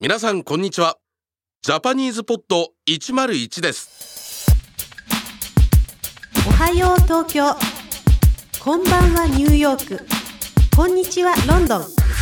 皆さんこんにちは。ジャパニーズポッド101です。 おはよう東京、こんばんはニューヨーク、こんにちはロンドン。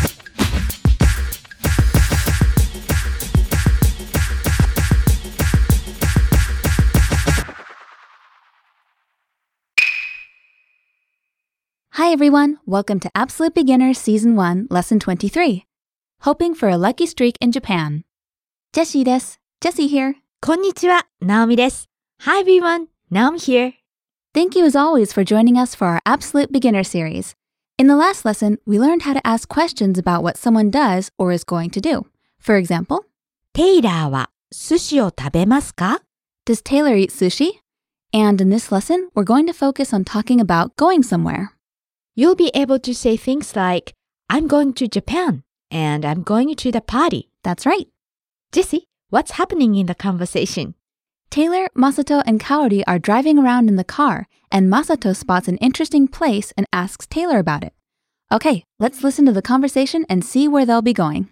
Hi everyone, welcome to Absolute Beginner Season 1, Lesson 23. Hoping for a lucky streak in Japan. Jessie です。Jessie here. こんにちは、Naomi です。Hi everyone, Naomi here. Thank you as always for joining us for our Absolute Beginner series. In the last lesson, we learned how to ask questions about what someone does or is going to do. For example, テイラーは寿司を食べますか? Does Taylor eat sushi? And in this lesson, we're going to focus on talking about going somewhere. You'll be able to say things like, I'm going to Japan and I'm going to the party. That's right. Jessie, what's happening in the conversation? Taylor, Masato, and Kaori are driving around in the car, and Masato spots an interesting place and asks Taylor about it. Okay, let's listen to the conversation and see where they'll be going.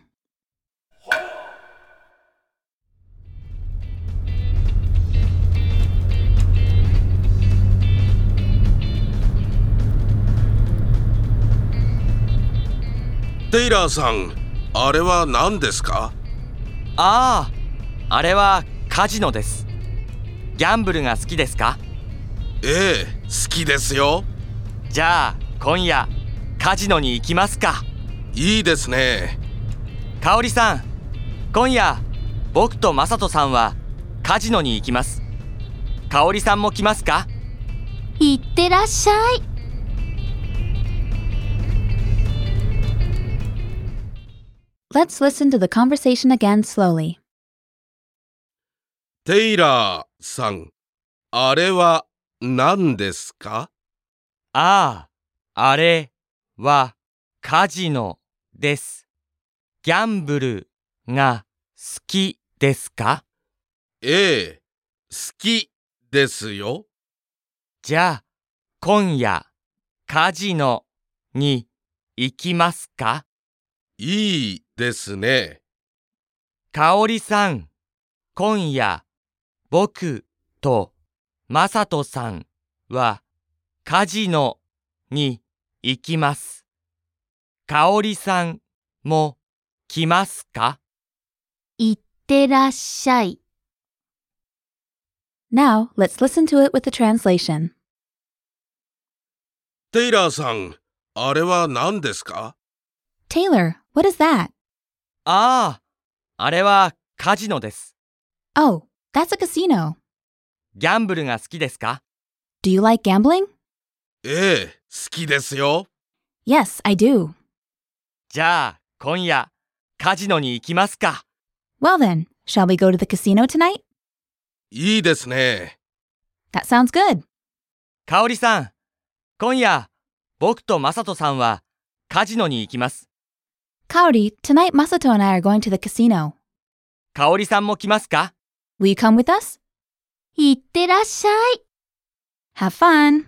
テイラーさん、あれは何ですか？ あれはカジノです。ギャンブルが好きですか？ ええ、好きですよ。 じゃあ今夜カジノに行きますか？ いいですね。 かおりさん、今夜僕とまさとさんはカジノに行きます。かおりさんも来ますか？ いってらっしゃい。Let's listen to the conversation again slowly. テイラーさん、あれは何ですか？ あれはカジノです。ギャンブルが好きですか？ ええ、好きですよ。 じゃあ今夜カジノに行きますか？ いいですね。 かおりさん、今夜僕とまさとさんはカジノに行きます。かおりさんも来ますか？ いってらっしゃい。Now, let's listen to it with the translation. テイラーさん、あれは何ですか？ Taylor, what is that? あれはカジノです。 Oh, that's a casino. ギャンブルが好きですか？ Do you like gambling? ええ、好きですよ。 Yes, I do. じゃあ今夜カジノに行きますか？ Well then, shall we go to the casino tonight? いいですね。 That sounds good. かおりさん、今夜僕とまさとさんはカジノに行きます。 Kaori, tonight Masato and I are going to the casino. かおりさんも来ますか？ Will you come with us? いってらっしゃい。Have fun.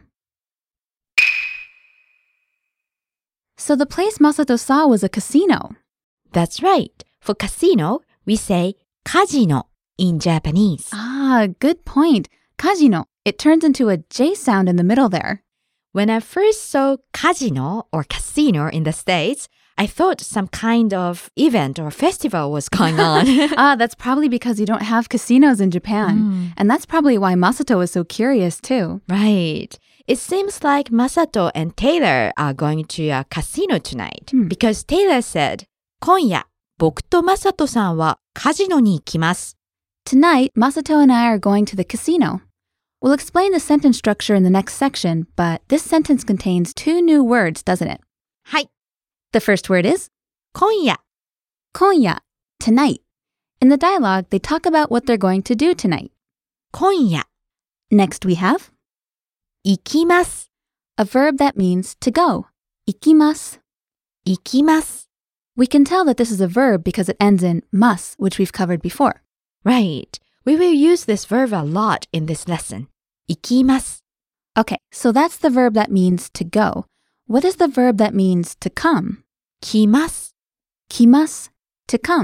So the place Masato saw was a casino. That's right. For casino, we say カジノ in Japanese. Ah, good point. Kajino. It turns into a J sound in the middle there. When I first saw casino or casino in the States, I thought some kind of event or festival was going on. That's probably because you don't have casinos in Japan. And that's probably why Masato was so curious too. Right. It seems like Masato and Taylor are going to a casino tonight because Taylor said, 今夜、僕とMasatoさんはカジノに行きます。 Tonight, Masato and I are going to the casino. We'll explain the sentence structure in the next section, but this sentence contains two new words, doesn't it? はい。 The first word is 今夜。 今夜, tonight. In the dialogue, they talk about what they're going to do tonight. 今夜。 Next we have 行きます。 a verb that means to go. 行きます。 行きます。 We can tell that this is a verb because it ends in mas, which we've covered before. Right. We will use this verb a lot in this lesson. 行きます。 Okay, so that's the verb that means to go. What is the verb that means to come? 来ます。 来ます, to come.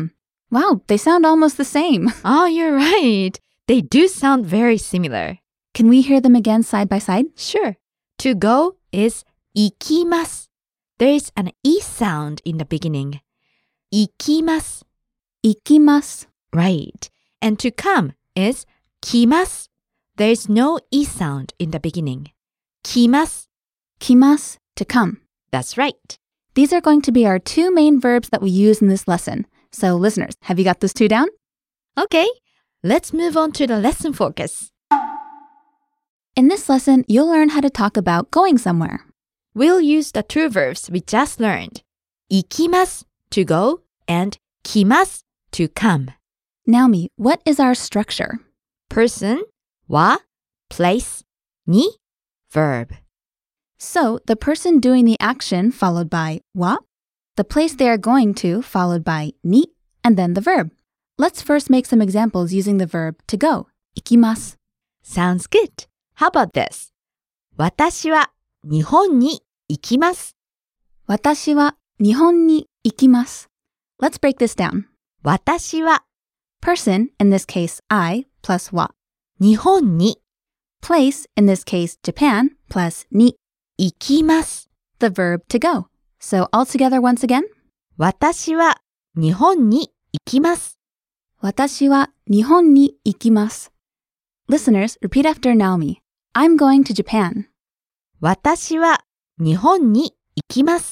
Wow, they sound almost the same. Oh, you're right. They do sound very similar. Can we hear them again side by side? Sure. To go is 行きます. There is an E sound in the beginning. 行きます. 行きます. Right. And to come is 来ます. There is no E sound in the beginning. 来ます. 来ます to come. That's right. These are going to be our two main verbs that we use in this lesson. So listeners, have you got those two down? Okay. Let's move on to the lesson focus. In this lesson, you'll learn how to talk about going somewhere. We'll use the two verbs we just learned. 行きます to go and 来ます to come. Naomi, what is our structure? Person, は, place, に, verb. So, the person doing the action followed by wa, the place they are going to followed by ni, and then the verb. Let's first make some examples using the verb to go. 行きます. Sounds good. How about this? 私は日本に行きます。 私は日本に行きます. Let's break this down. 私は Person, in this case I, plus wa. 日本に Place, in this case Japan, plus ni, 行きます。 the verb to go. So all together once again. 私は日本に行きます。 私は日本に行きます. Listeners, repeat after Naomi. I'm going to Japan. 私は日本に行きます。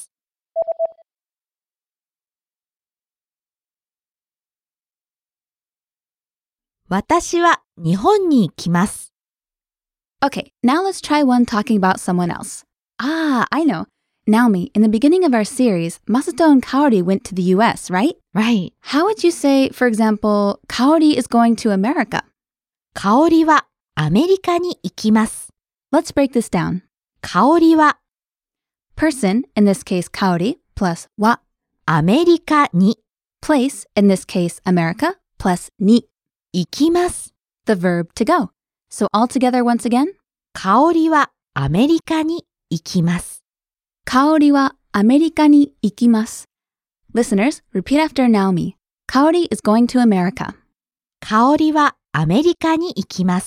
私は日本に行きます。 Okay, now let's try one talking about someone else. Ah, I know. Naomi, in the beginning of our series, Masato and Kaori went to the US, right? Right. How would you say, for example, Kaori is going to America? 香りはアメリカに行きます。 Let's break this down. 香りは Person, in this case Kaori, plus wa. アメリカに Place, in this case America, plus ni, 行きます。 the verb to go. So all together once again. 香りはアメリカに行きます。 Kaori wa Amerika ni ikimasu. Listeners, repeat after Naomi. Kaori is going to America. 香りはアメリカに行きます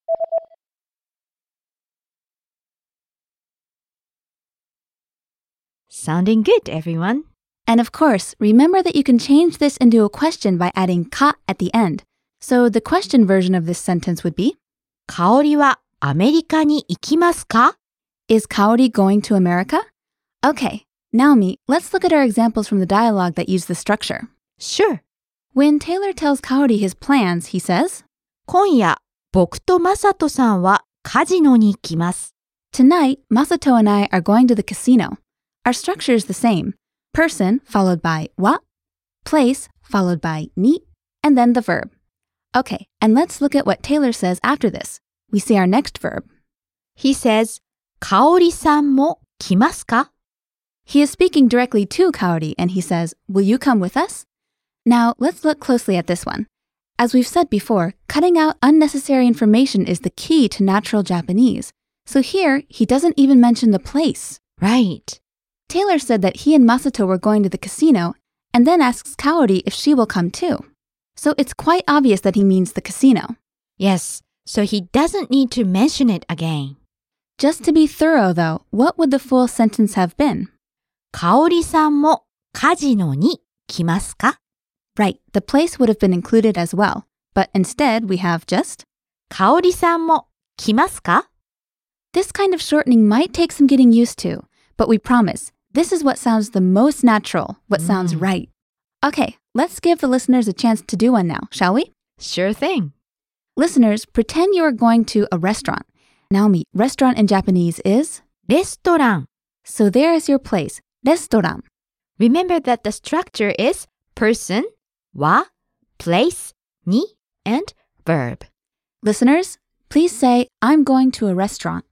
。Sounding good, everyone. And of course, remember that you can change this into a question by adding ka at the end. So the question version of this sentence would be, 香りはアメリカに行きますか? Is Kaori going to America? Okay, Naomi, let's look at our examples from the dialogue that use the structure. Sure. When Taylor tells Kaori his plans, he says, 今夜、僕とマサトさんはカジノに行きます。 Tonight, Masato and I are going to the casino. Our structure is the same. Person followed by wa, place followed by ni, and then the verb. Okay, and let's look at what Taylor says after this. We see our next verb. He says, 香織さんも来ますか? He is speaking directly to Kaori and he says, will you come with us? Now, let's look closely at this one. As we've said before, cutting out unnecessary information is the key to natural Japanese. So here, he doesn't even mention the place. Right. Taylor said that he and Masato were going to the casino and then asks Kaori if she will come too. So it's quite obvious that he means the casino. Yes, so he doesn't need to mention it again. Just to be thorough though, what would the full sentence have been? 香織さんもカジノに来ますか? Right, the place would have been included as well. But instead, we have just 香織さんも来ますか? This kind of shortening might take some getting used to, but we promise, this is what sounds the most natural, what sounds right. Okay, let's give the listeners a chance to do one now, shall we? Sure thing. Listeners, pretend you are going to a restaurant. Naomi, restaurant in Japanese is? レストラン. So there is your place, restaurant. Remember that the structure is person, は, place, に, and verb. Listeners, please say, I'm going to a restaurant.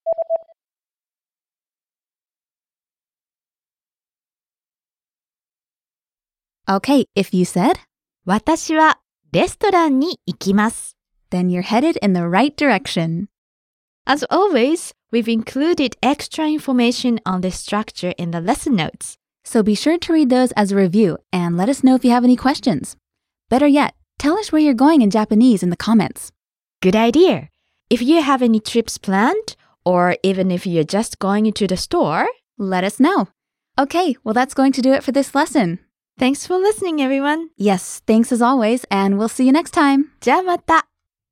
Okay, if you said, 私はレストランに行きます. then you're headed in the right direction. As always, we've included extra information on this structure in the lesson notes. So be sure to read those as a review and let us know if you have any questions. Better yet, tell us where you're going in Japanese in the comments. Good idea. If you have any trips planned, or even if you're just going to the store, Let us know. Okay, well that's going to do it for this lesson. thanks for listening, everyone. Yes, thanks as always, and we'll see you next time. じゃあまた。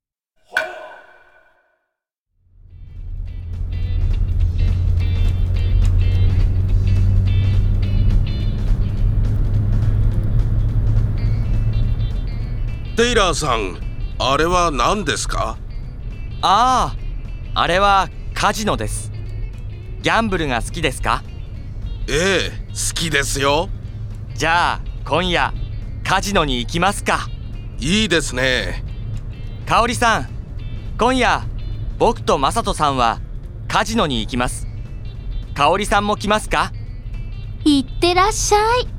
テイラーさん、あれは何ですか？ ああ、あれはカジノです。ギャンブルが好きですか？ ええ、好きですよ。 じゃあ今夜カジノに行きますか。 いいですね。 かおりさん、今夜僕とまさとさんはカジノに行きます。かおりさんも来ますか？ いってらっしゃい。